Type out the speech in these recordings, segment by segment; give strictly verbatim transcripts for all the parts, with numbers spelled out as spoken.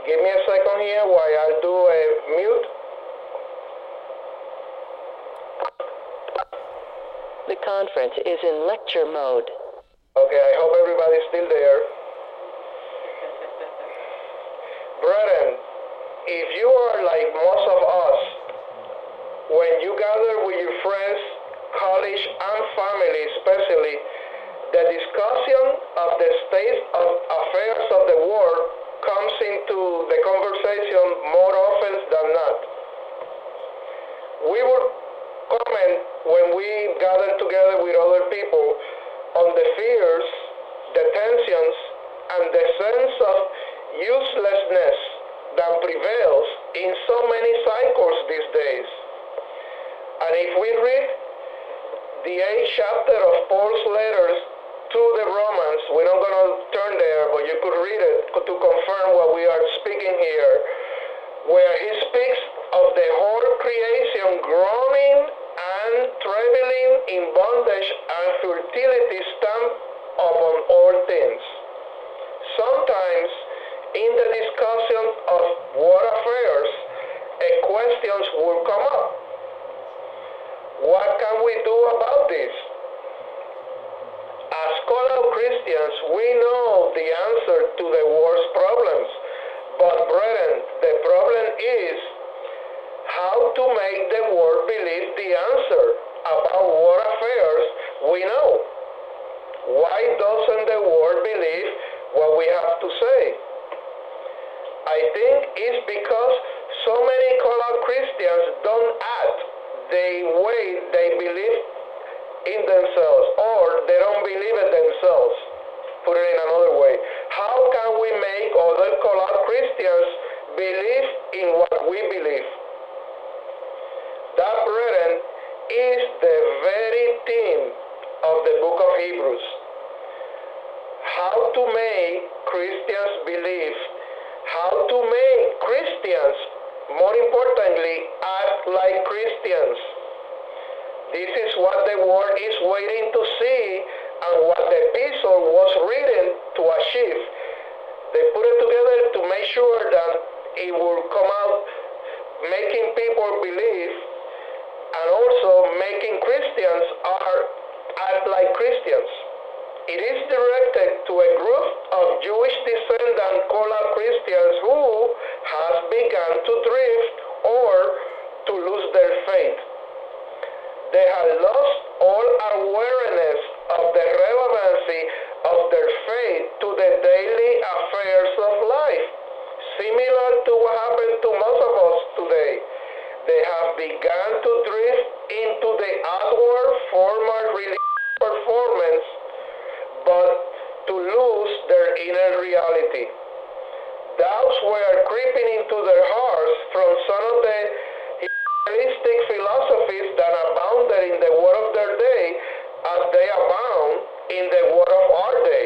Give me a second here while I do a mute. The conference is in lecture mode. Okay, I hope everybody's still there. Brethren, if you are like most of us, when you gather with your friends, college, and family especially, the discussion of the state of affairs of the world comes into the conversation more often than not. We will comment when we gather together with other people on the fears, the tensions, and the sense of uselessness that prevails in so many cycles these days. And if we read the eighth chapter of Paul's letters to the Romans, we're not going to turn there, but you could read it to confirm what we are speaking here, where he speaks of the whole creation groaning and travailing in bondage and fertility stamped upon all things. Sometimes in the discussion of war affairs, a questions will come up. What can we do about this? As called Christians, we know the answer to the world's problems. But brethren, the problem is how to make the world believe the answer about war affairs we know. Why doesn't the world believe what we have to say? I think it's because so many called Christians don't act the way they believe in themselves, or they don't believe it themselves. Put it in another way. How can we make other called Christians believe in what we believe? That, brethren, is the very theme of the book of Hebrews. How to make Christians believe. How to make Christians, more importantly, act like Christians. This is what the world is waiting to see and what the epistle was written to achieve. They put it together to make sure that it will come out making people believe and also making Christians are act like Christians. It is directed to a group of Jewish descendant called Christians who has begun to drift or to lose their faith. They have lost all awareness of the relevancy of their faith to the daily affairs of life, similar to what happened to most of us today. They have begun to drift into the outward formal religious performance, but to lose their inner reality. Doubts were creeping into their hearts from some of the Hellenistic philosophies that abounded in the world of their day as they abound in the world of our day.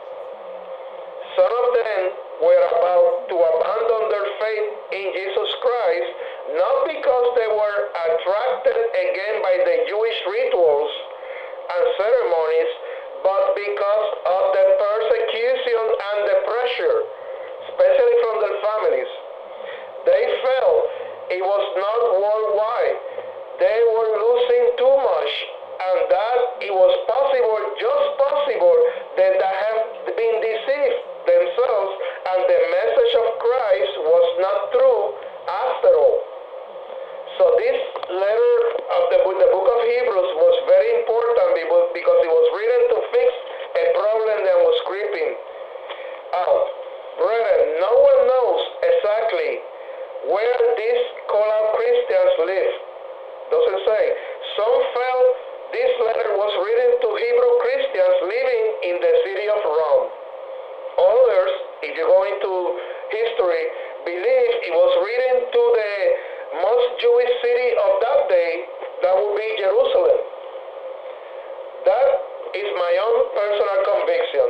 Some of them were about to abandon their faith in Jesus Christ, not because they were attracted again by the Jewish rituals and ceremonies, but because of the persecution and the pressure, especially from their families. They felt it was not worldwide. They were losing too much, and that it was possible, just possible, that they have been deceived themselves, and the message of Christ was not true after all. So this letter of the, the book of Hebrews was very important because it was written to fix a problem that was creeping out. Brethren, no one knows exactly where these called Christians live. Doesn't say. Some felt this letter was written to Hebrew Christians living in the city of Rome. Others, if you go into history, believe it was written to the most Jewish city of that day, that would be Jerusalem. That is my own personal conviction.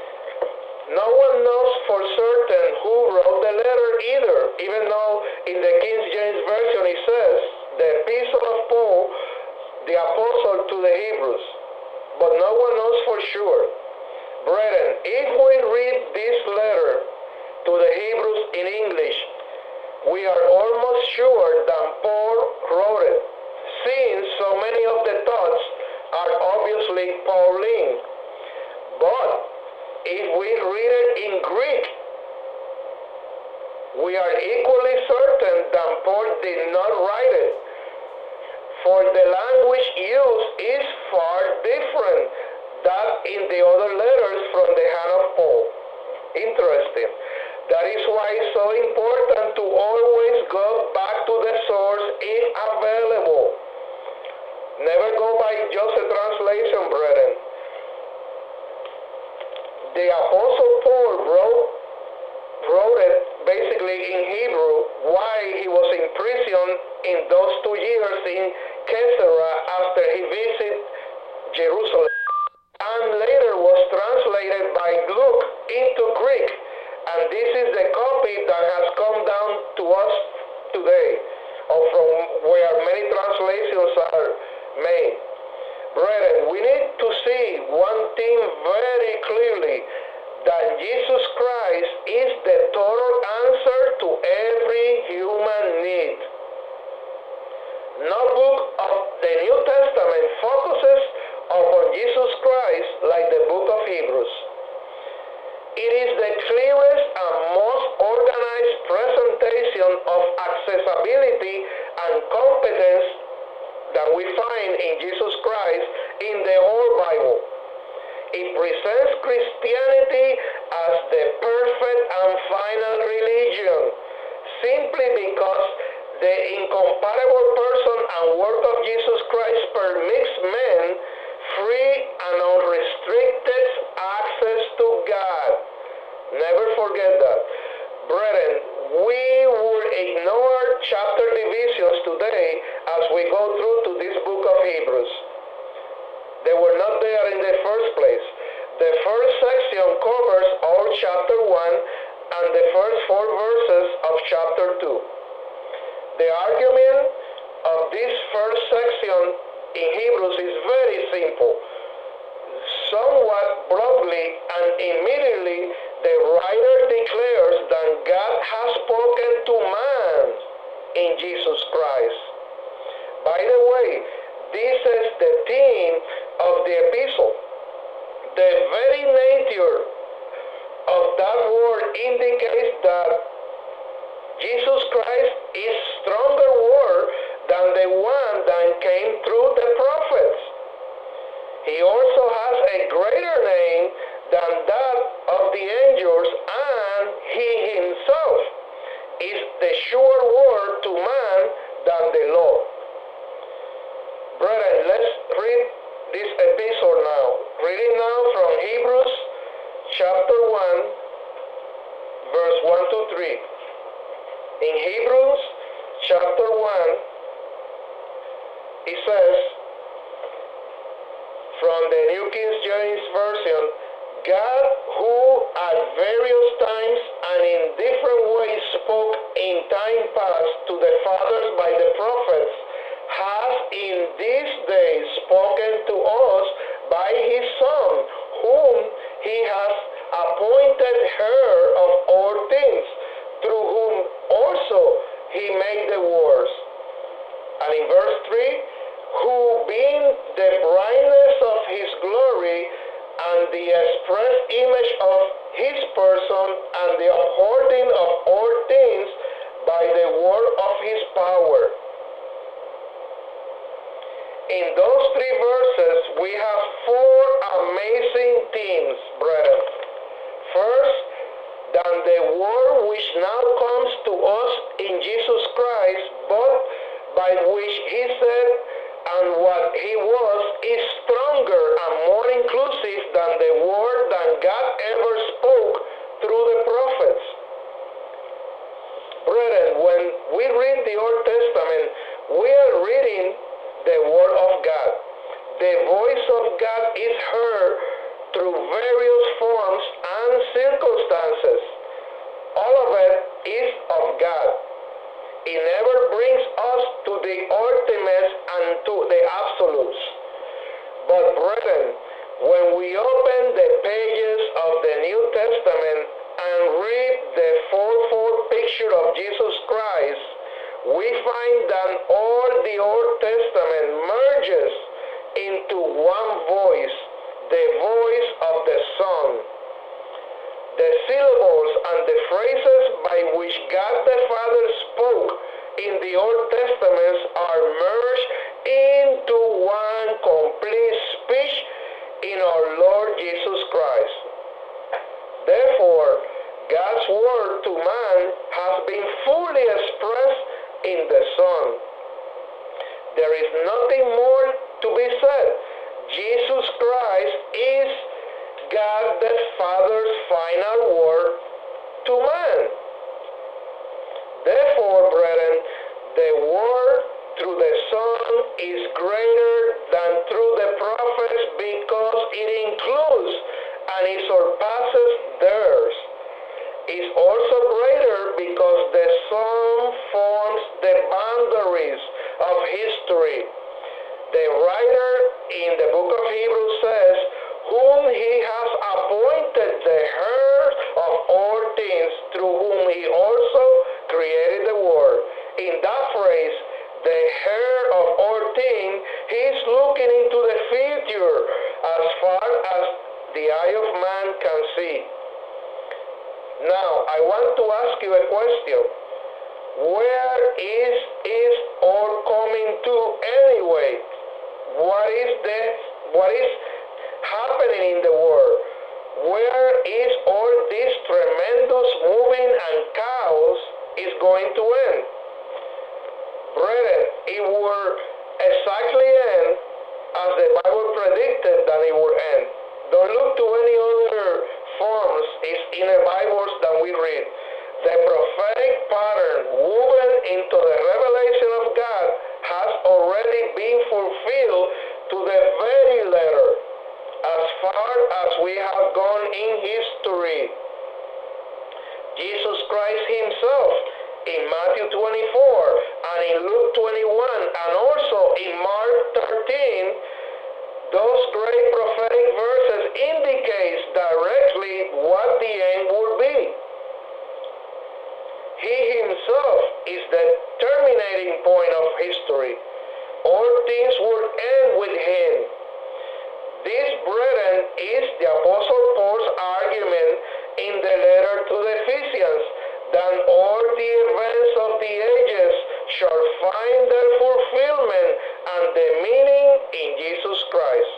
No one knows for certain who wrote the letter either, even though in the King James Version it says, the epistle of Paul, the apostle to the Hebrews. But no one knows for sure. Brethren, if we read this letter to the Hebrews in English, we are almost sure that Paul wrote it, since so many of the thoughts are obviously Pauline. But if we read it in Greek, we are equally certain that Paul did not write it, for the language used is far different than in the other letters from the hand of Paul. Interesting. That is why it's so important to always go back to the source if available. Never go by just a translation, brethren. The Apostle Paul wrote, wrote it basically in Hebrew while he was in prison in those two years in Caesarea after he visited Jerusalem, and later was translated by Luke into Greek. And this is the copy that has come down to us today, or from where many translations are made. Brethren, we need to see one thing very clearly, that Jesus Christ is the total answer to every human need. No book of the New Testament focuses upon Jesus Christ like the book of Hebrews. It is the clearest and most organized presentation of accessibility and competence that we find in Jesus Christ in the whole Bible. It presents Christianity as the perfect and final religion, simply because the incomparable person and work of Jesus Christ permits men free and unrestricted access to God. Never forget that. Brethren, we will ignore chapter divisions today as we go through to this book of Hebrews. They were not there in the first place. The first section covers all chapter one and the first four verses of chapter two. The argument of this first section in Hebrews is very simple. Somewhat abruptly and immediately, the writer declares that God has spoken to man in Jesus Christ. By the way, this is the theme of the epistle. The very nature of that word indicates that Jesus Christ is stronger word than the one that came through the prophets. He also has a greater name than that of the angels, and he himself is the sure word to man than the law. Brethren, let's read this epistle now. Reading now from Hebrews chapter one, verse one to three. In Hebrews chapter one, it says, from the New King James Version, God, who at various times and in different ways spoke in time past to the fathers by the prophets, has in these days spoken to us by his Son, whom he has appointed heir of all things, through whom also he made the worlds. And in verse three, who being the brightness of his glory and the express image of his person and the upholding of all things by the word of his power. In those three verses, we have four amazing themes, brethren. First, that the word which now comes to us in Jesus Christ, but by which he said and what he was, is stronger and more inclusive than the word that God ever spoke through the prophets. Brethren, when we read the Old Testament, we are reading the word of God. The voice of God is heard through various forms and circumstances. All of it is of God. It never brings us to the ultimates and to the absolutes. But brethren, when we open the pages of the New Testament and and read the fourfold picture of Jesus Christ, we find that all the Old Testament merges into one voice, the voice of the Son. The syllables and the phrases by which God the Father spoke in the Old Testament are merged into one complete speech in our Lord Jesus Christ. Therefore, God's word to man has been fully expressed in the Son. There is nothing more to be said. Jesus Christ is God the Father's final word to man. Therefore, brethren, the word through the Son is greater than through the prophets because it includes and it surpasses theirs. Is also greater because the Son forms the boundaries of history. The writer in the book of Hebrews says, whom he has appointed the heir of all things, through whom he also created the world. In that phrase, the heir of all things, he is looking into the future as far as the eye of man can see. Now, I want to ask you a question. Where is is all coming to anyway? What is the what is happening in the world? Where is all this tremendous moving and chaos is going to end? Brethren, it will exactly end as the Bible predicted that it would end. Don't look to any other forms in the Bibles that we read. The prophetic pattern woven into the revelation of God has already been fulfilled to the very letter as far as we have gone in history. Jesus Christ himself in Matthew twenty-four and in Luke twenty-one and also in Mark thirteen, those great prophetic verses indicates directly what the end will be. He himself is the terminating point of history. All things will end with him. This, brethren, is the Apostle Paul's argument in the letter to the Ephesians, that all the events of the ages shall find their fulfillment and the meaning in Jesus Christ.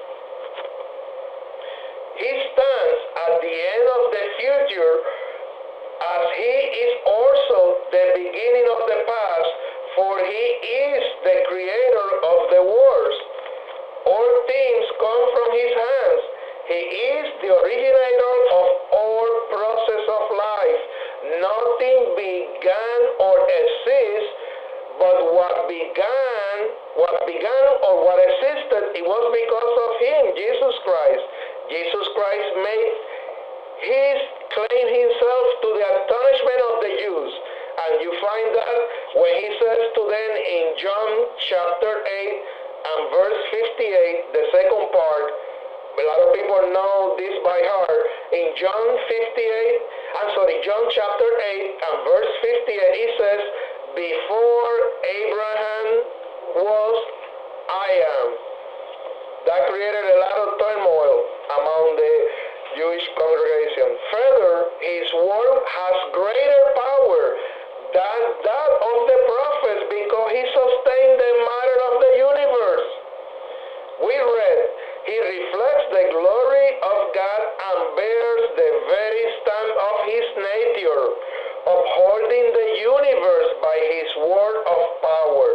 He stands at the end of the future as he is also the beginning of the past, for he is the creator of the worlds. All things come from his hands. He is the originator of all process of life. Nothing began or exists, but what began, what began or what existed, it was because of him, Jesus Christ. Jesus Christ made his claim himself to the astonishment of the Jews. And you find that when he says to them in John chapter eight and verse fifty-eight, the second part, a lot of people know this by heart. In John fifty-eight, I'm sorry, John chapter eight and verse fifty-eight, he says, before Abraham was, I am. That created a lot of turmoil among the Jewish congregation. Further, his word has greater power than that of the prophets because he sustained the matter of the universe. We read, he reflects the glory of God and bears the very stamp of his nature, upholding the universe by his word of power.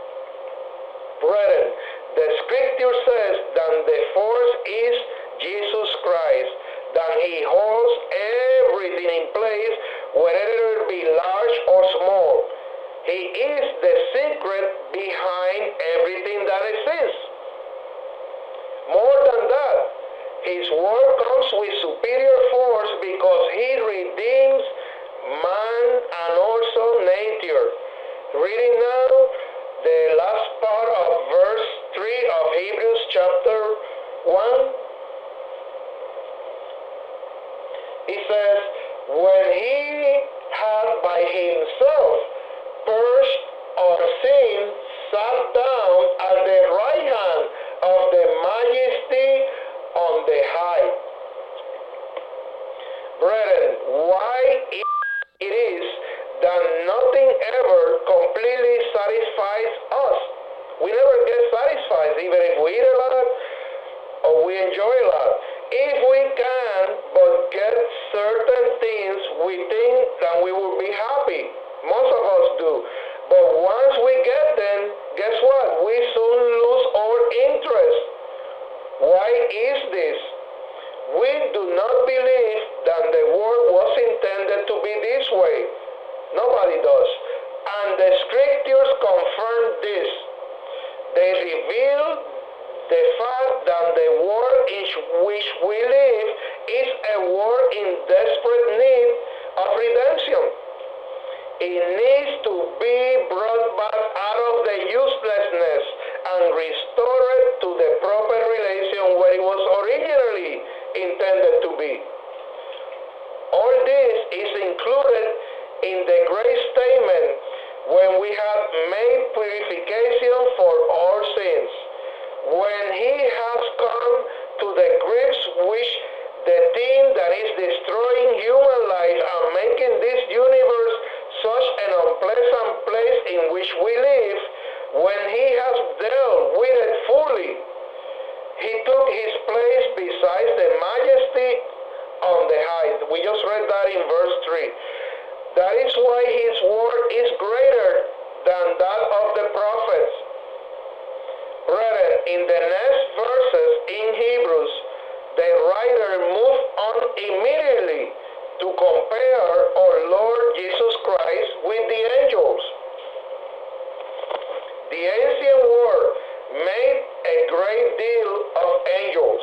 Brethren, the scripture says that the force is Jesus Christ, that he holds everything in place, whether it be large or small. He is the secret behind everything that exists. More than that, his word comes with superior force because he redeems man and also nature. Reading now the last part of verse three of Hebrews chapter one. He says, when he had by himself purged our sins, sat down at the right hand of the Majesty on the high. Brethren, why it is that nothing ever completely satisfies us. We never get satisfied, even if we eat a lot or we enjoy a lot. If we can but get certain things, we think that we will be happy. Most of us do. But once we get them, guess what? We soon lose our interest. Why is this? We do not believe that the world was intended to be this way. Nobody does. And the scriptures confirm this. They reveal the fact that the world in which we live is a world in desperate need of redemption. It needs to be brought back out of the uselessness and restored to the proper relation where it was originally intended to be. All this is included in the great statement when we have made purification for our sins. When he has come to the grips which the thing that is destroying human life and making this universe such an unpleasant place in which we live, when he has dealt with it fully, he took his place beside the Majesty on the high. We just read that in verse three. That is why his word is greater than that of the prophets. Brethren, in the next verses in Hebrews, the writer moved on immediately to compare our Lord Jesus Christ with the angels. The ancient world made a great deal of angels.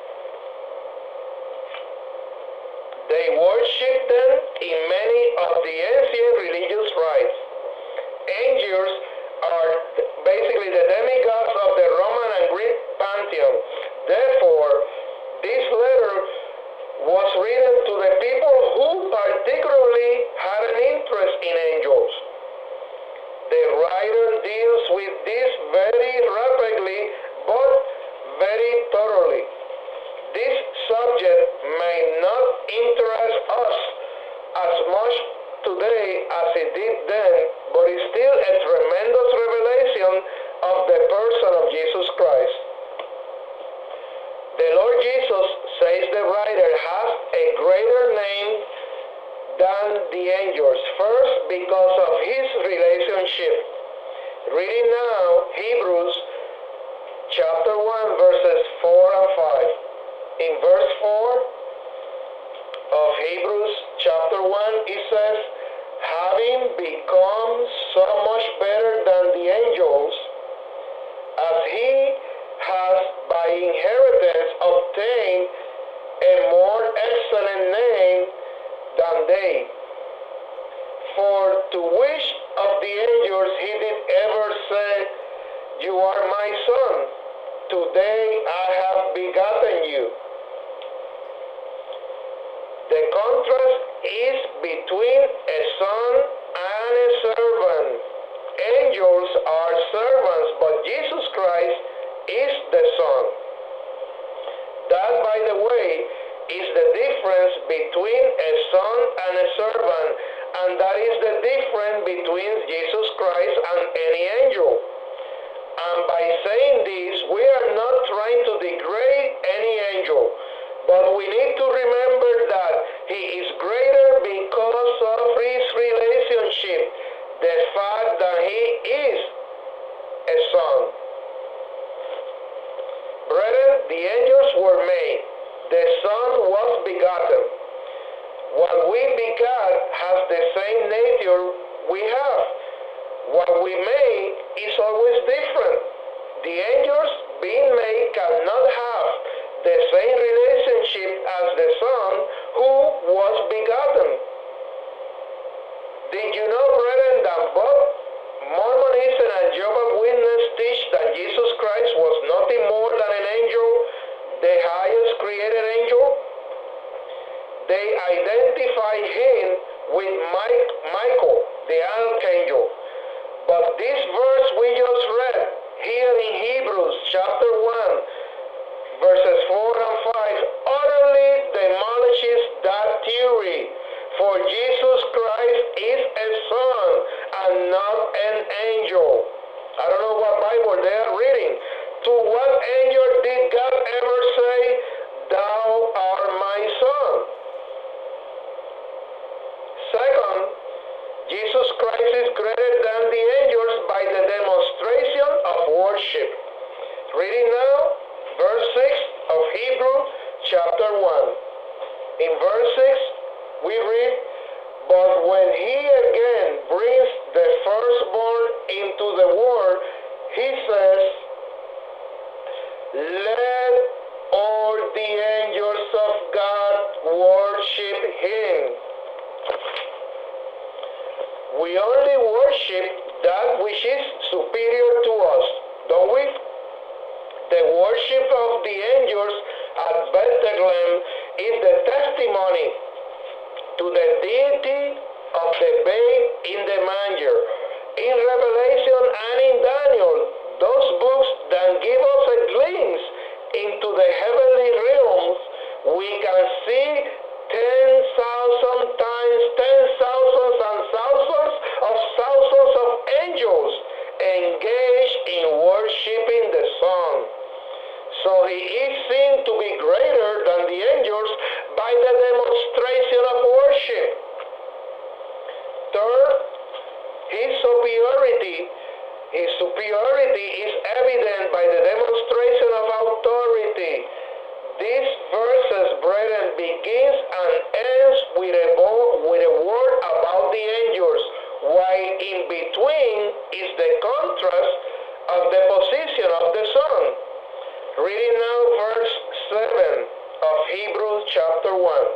They worshipped them in many of the ancient religious rites. Angels are basically the demigods of the Roman and Greek pantheon. Therefore, this letter was written to the people who particularly had an interest in angels. The writer deals with this very rapidly but very thoroughly. This subject may not interest us as much today as it did then, but it's still a tremendous revelation of the person of Jesus Christ. The Lord Jesus, says the writer, has a greater name than the angels. First, because of his relationship. Reading now Hebrews chapter one, verses four and five. In verse four of Hebrews chapter one, it says, having become so much better than the angels, as he has by inheritance obtained a more excellent name than they. For to which of the angels he did ever say, you are my son, today I have begotten you. The contrast is between a son and a servant. Angels are servants, but Jesus Christ is the Son. That, by the way, is the difference between a son and a servant, and that is the difference between Jesus Christ and any angel. And by saying this, we are not trying to degrade any angel, but we need to remember that he is greater because of his relationship, the fact that he is a son. Brethren, the angels were made. The Son was begotten. What we begot has the same nature we have. What we make is always different. The angels being made cannot have the same relationship as the Son who was begotten. Did you know, brethren, that both Mormonism and Jehovah's Witnesses teach that Jesus Christ was nothing more than an angel, the highest created angel? they identify him with Mike, Michael, the archangel. But this verse we just read here in Hebrews chapter one, verses four and five, utterly demolishes that theory. For Jesus Christ is a son and not an angel. I don't know what Bible they are reading. To what angel did God ever say, "Thou art my son"? Second, Jesus Christ is greater than the angels by the demonstration of worship. Reading now, verse six of Hebrews chapter one. In verse six, we read, "But when he again brings the firstborn into the world, he says, let all the angels of God worship him." We only worship that which is superior to us, don't we? The worship of the angels at Bethlehem is the testimony to the deity of the babe in the manger. In Revelation and in Daniel, those books that give us a glimpse into the heavenly realms, we can see ten thousand times ten thousands and thousands of thousands of angels engaged in worshiping the Son. So he is seen to be greater than the angels by the demonstration of worship. Third, his superiority, his superiority is evident by the demonstration of authority. These verses, brethren, begins and ends with a, with a word about the angels, while in between is the contrast of the position of the Son. Reading now verse seven of Hebrews chapter one.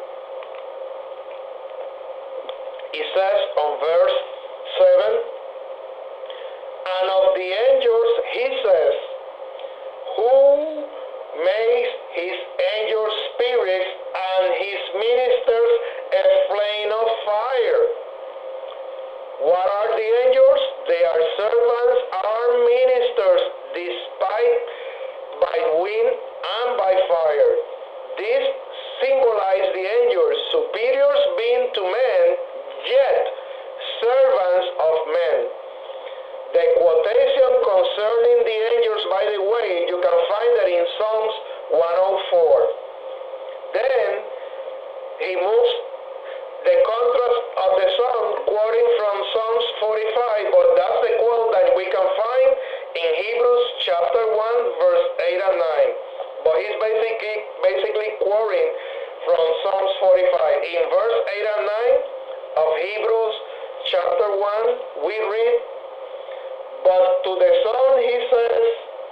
It says on verse seven, "And of the angels he says, who makes his angels spirits and his ministers a flame of fire." What are the angels? They are servants, are ministers, despite by wind and by fire. This symbolizes the angels, superiors being to men, yet servants of men. The quotation concerning the angels, by the way, you can find that in Psalms one oh four. Then he moves the contrast of the Son, quoting from Psalms forty-five, but that's the quote that we can find in Hebrews chapter one, verse eight and nine. But he's basically basically quoting from Psalms forty-five. In verse eight and nine of Hebrews chapter one, we read, "But to the Son he says,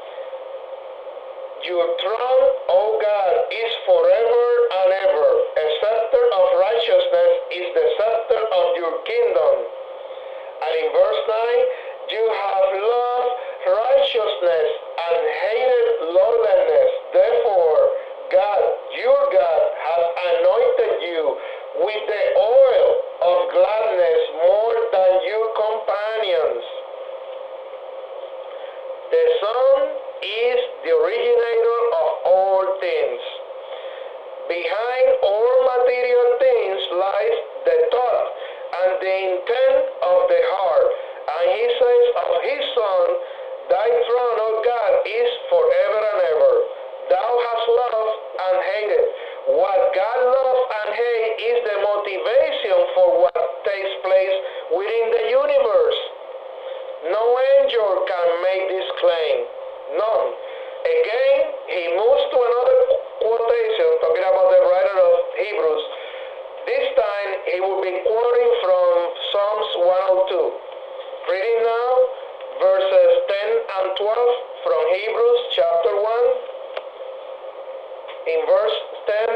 your throne, O God, is forever and ever. A scepter of righteousness is the scepter of your kingdom." And in verse nine, "You have loved righteousness and hated lawlessness. Therefore, God, your God, has anointed you with the oil of gladness more than your companions." The Son is the originator of all things. Behind all material things lies the thought and the intent of the heart. And he says of his Son, "Thy throne, O God, is forever and ever. Thou hast loved and hated." What God loves and hates is the motivation for what takes place within the universe. No angel can make this claim. None. Again, he moves to another quotation, talking about the writer of Hebrews. This time, he will be quoting from Psalms one oh two. Reading now, verses ten and twelve from Hebrews chapter one. In verse ten,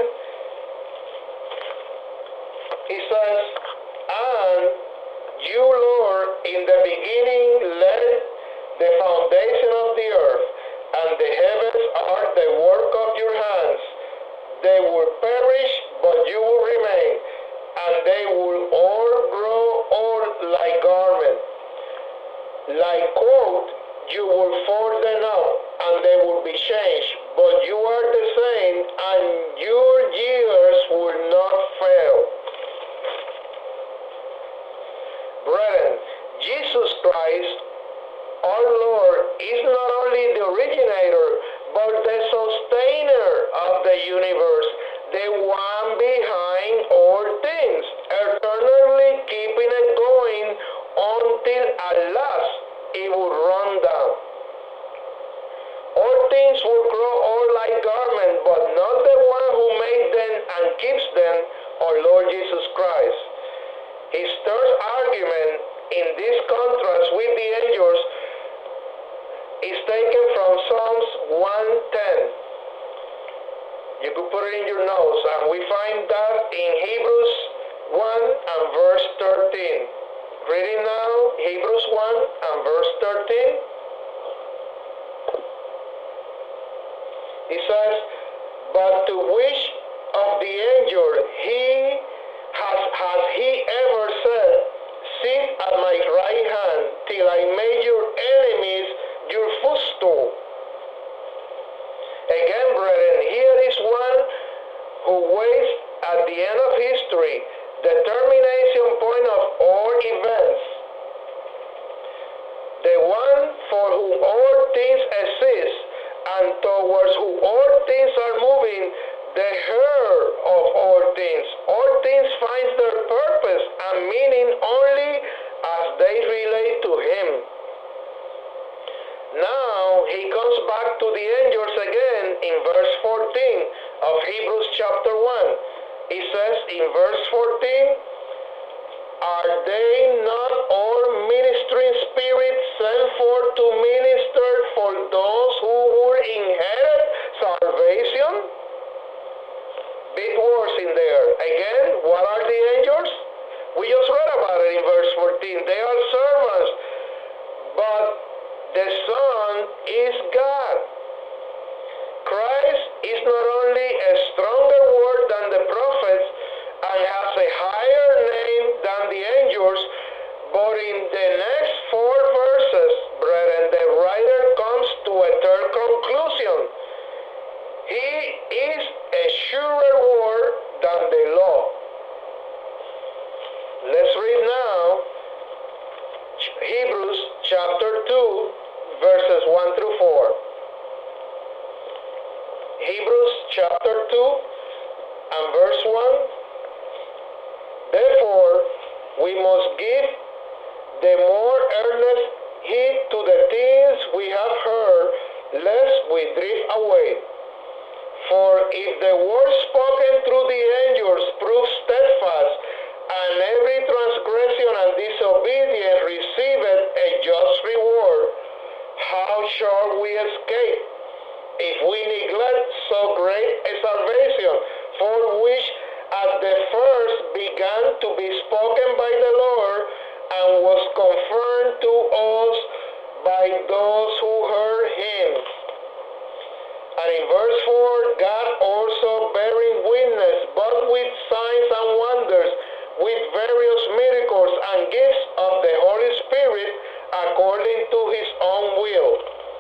he says, "And you, Lord, in the beginning laid the foundation of the earth, and the heavens are the work of your hands. They will perish, but you will remain, and they will all grow old like garment. Like coat, you will fold them up, and they will be changed, but you are the same, and your years will not fail. Brethren, Jesus Christ, our Lord, is not only the originator, but the sustainer of the universe, the one behind all things, eternally keeping it going until at last it will run down. All things will grow old like garments, but not the one who made them and keeps them, our Lord Jesus Christ. His third argument in this contrast with the angels is taken from Psalms one ten. You could put it in your notes, and we find that in Hebrews one and verse thirteen. Reading now, Hebrews one and verse thirteen. It says, but to which of the angels he has, has he ever said, sit at my right hand till I make your enemies your footstool? Again, brethren, here is one who waits at the end of history, the termination point of all events, the one for whom all things exist, and towards whom all things are moving, the heir of all things. All things find their purpose and meaning only as they relate to him. Now he comes back to the angels again in verse fourteen of Hebrews chapter one. He says in verse fourteen, are they not all ministering spirits sent forth to minister for those who will inherit salvation? Big words in there. Again, what are the angels? We just read about it in verse fourteen. They are servants, but the Son is God. Christ is not only a stronger word than the prophets and has a higher name than the angels, but in the next four verses, brethren, the writer comes to a third conclusion. He is a surer word than the law. Let's read now Hebrews chapter two, verses one through four. Hebrews chapter two and verse one. Therefore, we must give the more earnest heed to the things we have heard, lest we drift away. For if the word spoken through the angels proves steadfast, and every transgression and disobedience receiveth a just reward, how shall we escape if we neglect so great a salvation, for which at the first began to be spoken by the Lord, and was confirmed to us by those who heard him? And in verse four, God also bearing witness, both with signs and wonders, with various miracles and gifts of the Holy Spirit, according to his own will.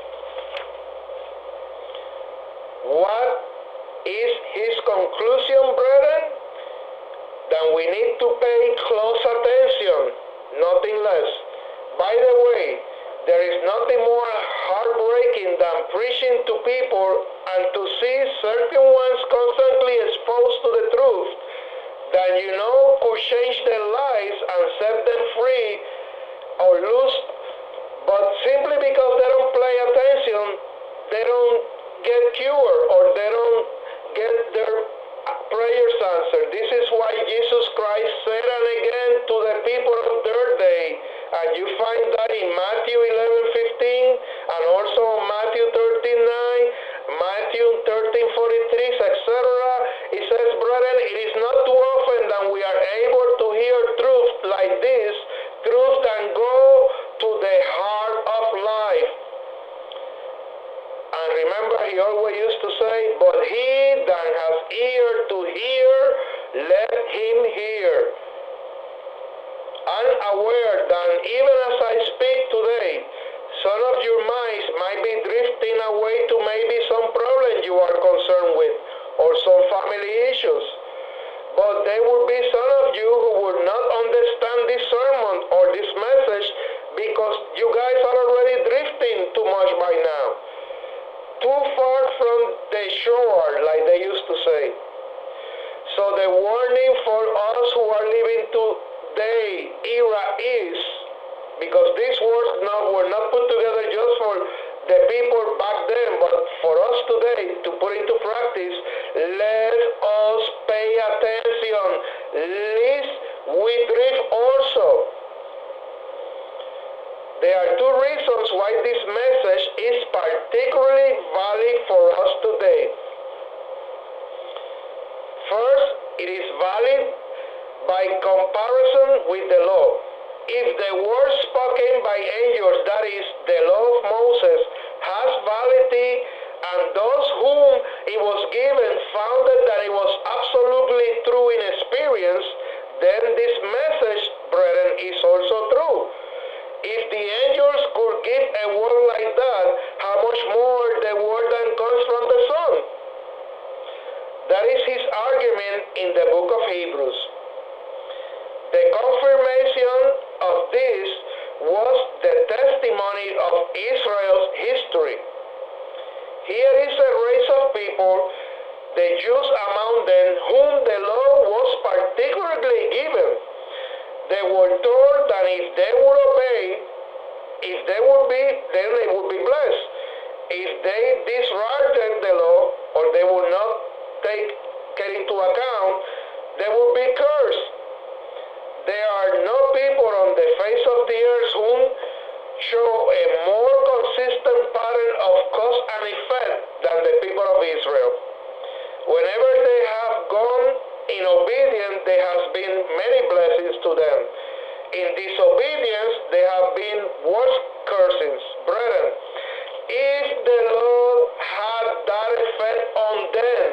What is his conclusion, brethren? That we need to pay close attention, nothing less. By the way, there is nothing more heartbreaking than preaching to people and to see certain ones constantly exposed to the truth that you know could change their lives and set them free or lose, but simply because they don't pay attention, they don't get cured or they don't get their prayers answered. This is why Jesus Christ said and again to the people of their day, and you find that in Matthew eleven fifteen and also Matthew thirteen nine, Matthew thirteen forty-three, et cetera. It says, brethren, it is not too often that we are able to hear truth like this, truth that go to the heart of life. And remember, he always used to say, but he that has ear to hear, away to maybe some problem you are concerned with or some family issues. But there will be some of you who will not understand this sermon or this message because you guys are already drifting too much by now. Too far from the shore, like they used to say. So the warning for us who are living today era is, because these words now were not put together just for the people back then, but for us today to put into practice, let us pay attention, lest we drift also. There are two reasons why this message is particularly valid for us today. First, it is valid by comparison with the law. If the word spoken by angels, that is, the law of Moses, has validity, and those whom it was given found that it was absolutely true in experience, then this message, brethren, is also true. If the angels could give a word like that, how much more the word that comes from the Son? That is his argument in the book of Hebrews. The confirmation of this was the testimony of Israel's history. Here is a race of people, the Jews among them, whom the law was particularly given. They were told that if they would obey, if they would be, then they would be blessed. If they disregarded the law, or they would not take it into account, they would be cursed. There are no people on the face of the earth whom show a more consistent pattern of cause and effect than the people of Israel. Whenever they have gone in obedience, there has been many blessings to them. In disobedience, there have been worse cursings. Brethren, if the Lord had that effect on them,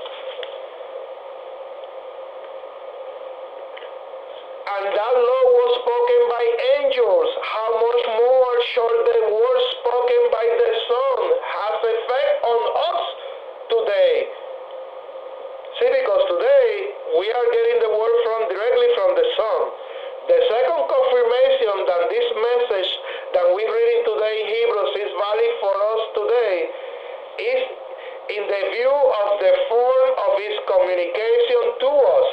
and that law was spoken by angels, how much more shall the word spoken by the Son have effect on us today? See, because today we are getting the word from directly from the Son. The second confirmation that this message that we're reading today in Hebrews is valid for us today is in the view of the form of his communication to us.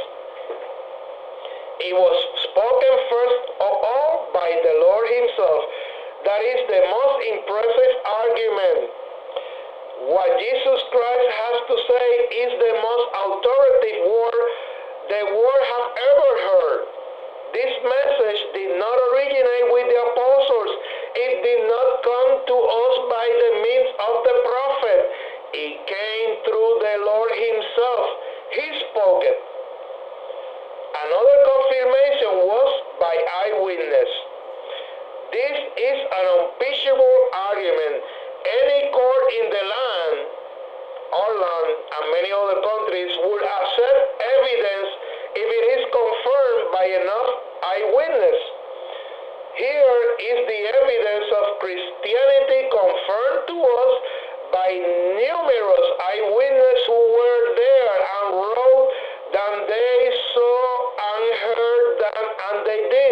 It was spoken first of all by the Lord himself. That is the most impressive argument. What Jesus Christ has to say is the most authoritative word the world has ever heard. This message did not originate with the apostles. It did not come to us by the means of the prophet. It came through the Lord himself. He spoke it. Another confirmation was by eyewitness. This is an unimpeachable argument. Any court in the land, our land, and many other countries would accept evidence if it is confirmed by enough eyewitness. Here is the evidence of Christianity confirmed to us by numerous eyewitnesses who were there and wrote that they saw and heard that, and they did.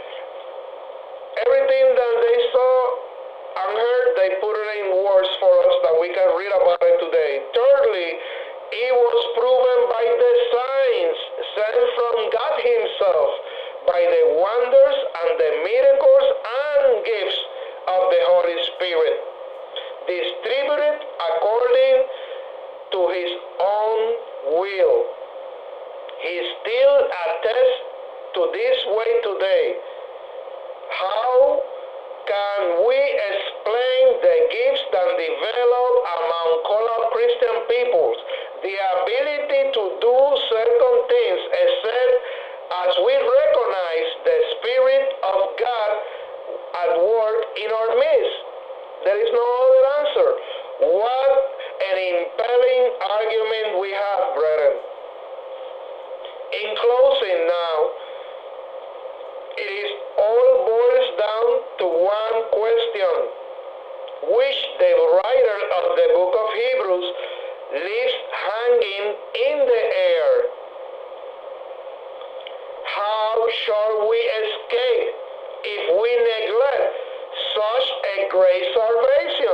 Everything that they saw and heard, they put it in words for us that we can read about it today. Thirdly, it was proven by the signs sent from God himself, by the wonders and the miracles and gifts of the Holy Spirit, distributed according to his own will. He still attests to this way today. How can we explain the gifts that develop among colored Christian peoples, the ability to do certain things, except as we recognize the Spirit of God at work in our midst? There is no other answer. What an impelling argument we have, brethren. In closing now, it is all boils down to one question. which the writer of the book of Hebrews leaves hanging in the air. How shall we escape if we neglect such a great salvation?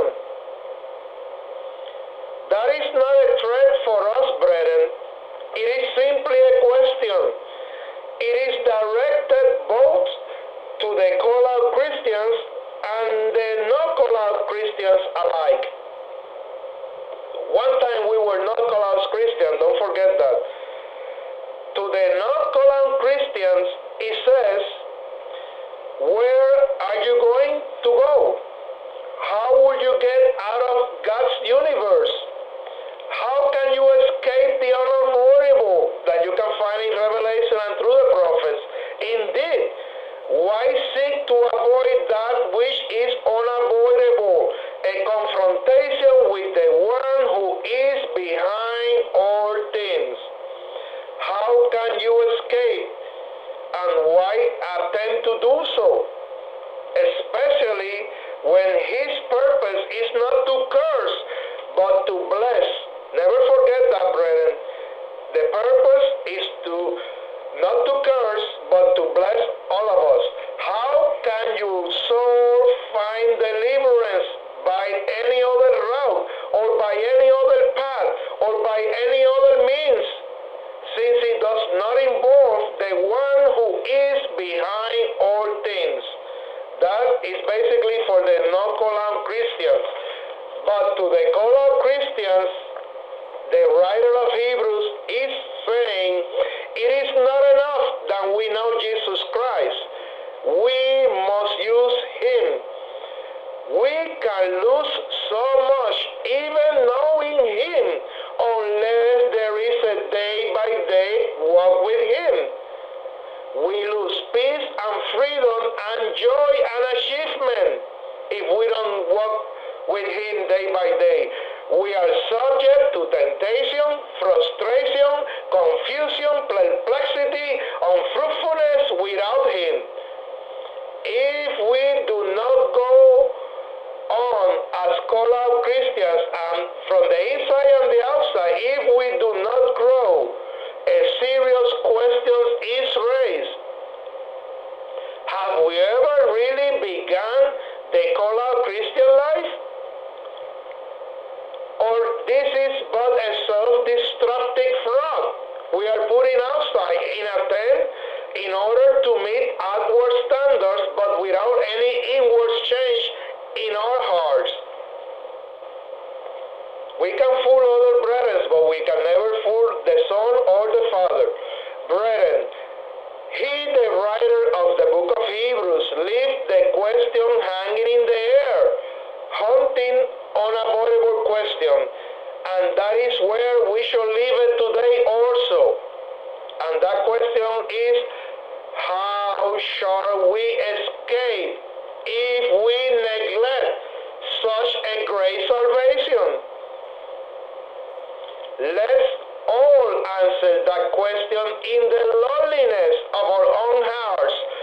That is not a threat for us, brethren. It is simply a question. It is directed both to the call-out Christians and the not-call-out Christians alike. One time we were not call-out Christians, don't forget that. To the not-call-out Christians, it says, where are you going to go? How will you get out of God's universe? How can you escape the unavoidable that you can find in Revelation and through the prophets? Indeed, why seek to avoid that which is unavoidable? A confrontation with the one who is behind all things. How can you escape? And why attempt to do so? Especially when his purpose is not to curse, but to bless. Never forget that, brethren. The purpose is to not to curse, but to bless all of us. How can you soul find deliverance by any other route, or by any other path, or by any other means, since it does not involve the one who is behind all things? That is basically for the non-call-out Christians. But to the call-out Christians, the writer of Hebrews is saying, it is not enough that we know Jesus Christ. We must use him. We can lose so much even knowing him, unless there is a day-by-day walk with him. We lose peace and freedom and joy and achievement if we don't walk with him day by day. We are subject to temptation, frustration, confusion, perplexity, unfruitfulness without him. If we do not go on as call-out Christians, and from the inside and the outside, if we do not grow, a serious question is raised. Have we ever really begun the call-out Christian life? Or this is but a self-destructive frog we are putting outside in attempt in order to meet outward standards, but without any inward change in our hearts? We can fool other brethren, but we can never fool the Son or the Father. Brethren, he, the writer of the book of Hebrews, left the question hanging in the air, haunting unavoidable question, and that is where we shall leave it today also. And that question is, how shall we escape if we neglect such a great salvation? Let's all answer that question in the loneliness of our own hearts,